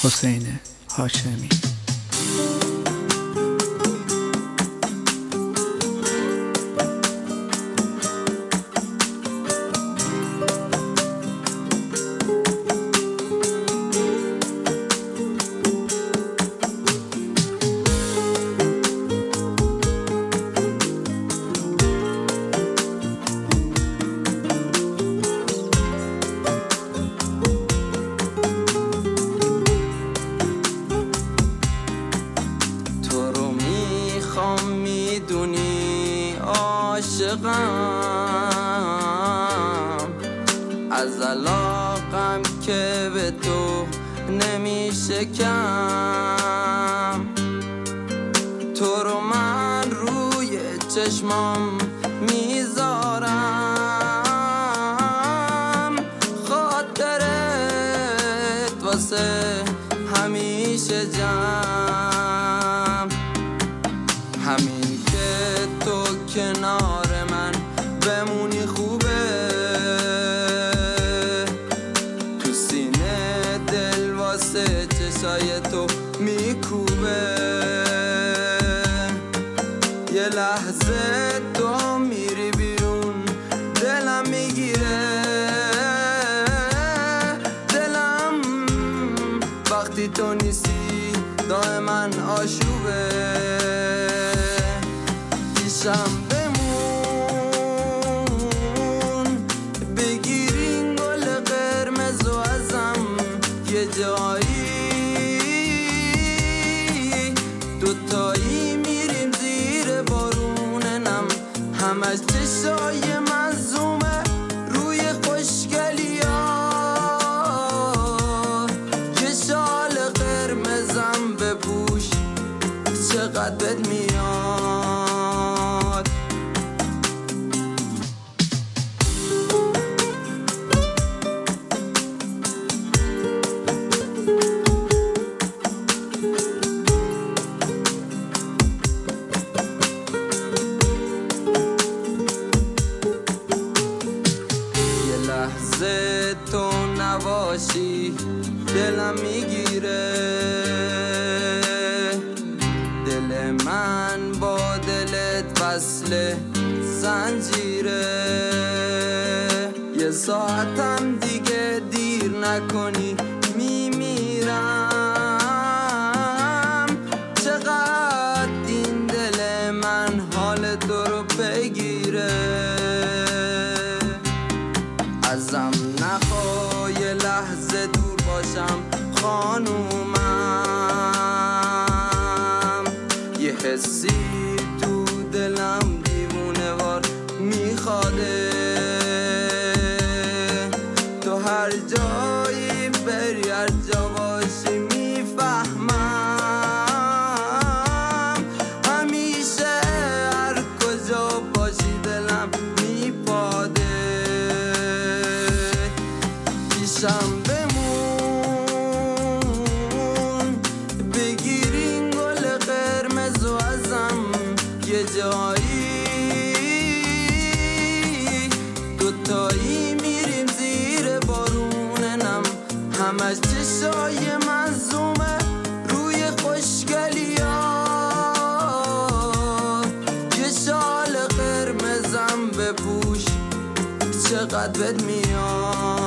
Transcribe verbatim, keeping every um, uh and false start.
حسین هاشمی. میدونی عاشقم از علاقم که به تو نمیشه کم. تو رو من روی چشمام میذارم، خاطرت واسه همیشه جمع. همین که تو کنار من بمونی خوبه، تو سینه دل واسه چشای تو میکوبه. یه لحظه تو میری بیرون دلم میگیره، دلم وقتی تو نیستی دائما آشوبه. پیشم بمون بگیرین گل قرمز و ازم یه جایی، دوتایی میریم زیر باروننم، همش چشای مظلومه روی خوشگلیا. یه شال قرمزم بپوش چقدر بد میاد. یه لحظه تو نباشی دلم میگیره، دل من با دلت وصل زنجیره. یه ساعتم دیگه دیر نکنی میمیرم، چقدر این دل من حال تو رو بگیره. ازم نخوا یه لحظه دور باشم خانومم، یه حسی تو دلم دیوونه وار میخواده. تو هر جایی بری هر جا باشی میفهمم، همیشه هر کجا باشی دلم میپاده. پیشم بمون بگیرین گل قرمز و ازم یه جایی، دوتایی میریم زیر باروننم، همش چشای مظلومه روی خوشگلیا. یه شال قرمزم بپوش چقدر بد میاد.